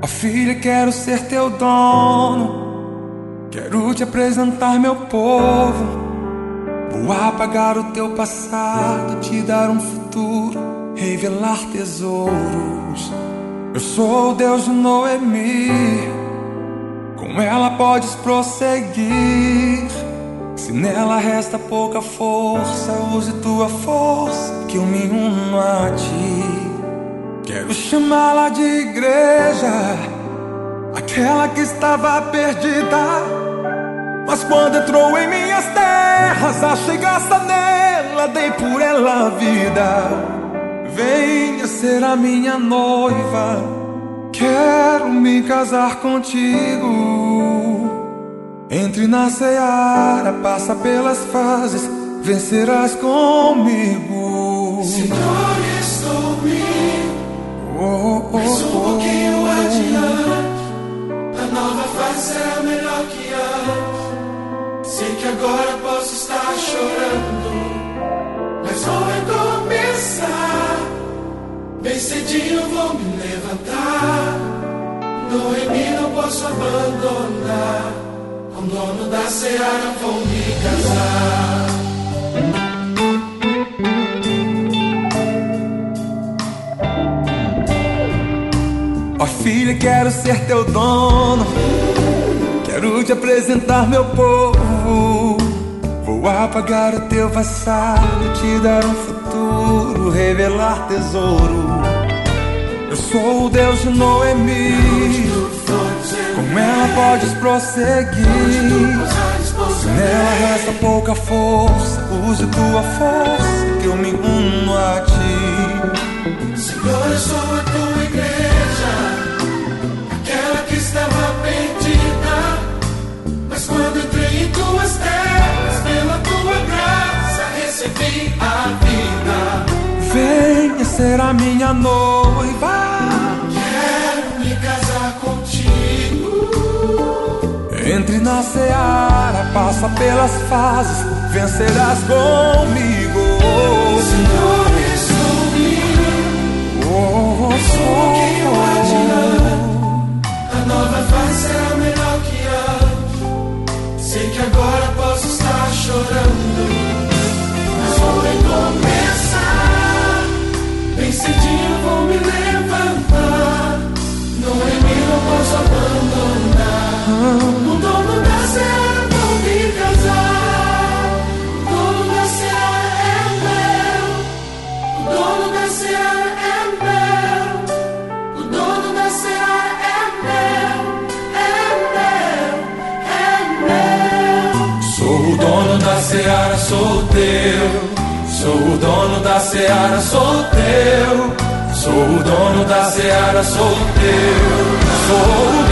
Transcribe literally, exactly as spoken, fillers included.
Ó filha, quero ser teu dono, quero te apresentar meu povo. Vou apagar o teu passado, te dar um futuro, revelar tesouros. Eu sou o Deus de Noemi, com ela podes prosseguir. Se nela resta pouca força, use tua força, que eu me uno a ti. Quero chamá-la de igreja, aquela que estava perdida, mas quando entrou em minhas terras, achei graça nela, dei por ela a vida. Venha ser a minha noiva, quero me casar contigo. Entre na seara, passa pelas fases, vencerás comigo. Senhor, estou me Oh, oh, mais um oh, pouquinho oh. adiante, a nova fase será melhor que antes. Sei que agora posso estar chorando, mas vou recomeçar. Bem cedinho vou me levantar, Noemi não posso abandonar. Com o dono da seara vou me casar. Ó filha, quero ser teu dono, quero te apresentar meu povo. Vou apagar o teu passado, te dar um futuro, revelar tesouro. Eu sou o Deus de Noemi, com ela podes prosseguir. Se nela resta pouca força, use tua força, que eu me uno a ti. Senhor, eu sou a tua igreja, aquela que estava perdida, mas quando entrei em tuas terras, pela tua graça recebi a vida. Venha ser a minha noiva, Quero me casar contigo. entre na seara, passa pelas fases, vencerás comigo. Senhor, estou me Oh, oh, mais um pouquinho adiante, a nova fase será melhor que antes. Sei que agora posso estar chorando, mas vou recomeçar. Bem cedinho vou me levantar, Noemi não posso abandonar. O dono da seara vou me casar. O dono da seara é meu, o dono da seara é meu, o dono da seara é meu, é meu, é meu. sou o dono da seara, sou teu. Sou o dono da seara, sou teu. Sou o dono da seara, sou teu. Sou o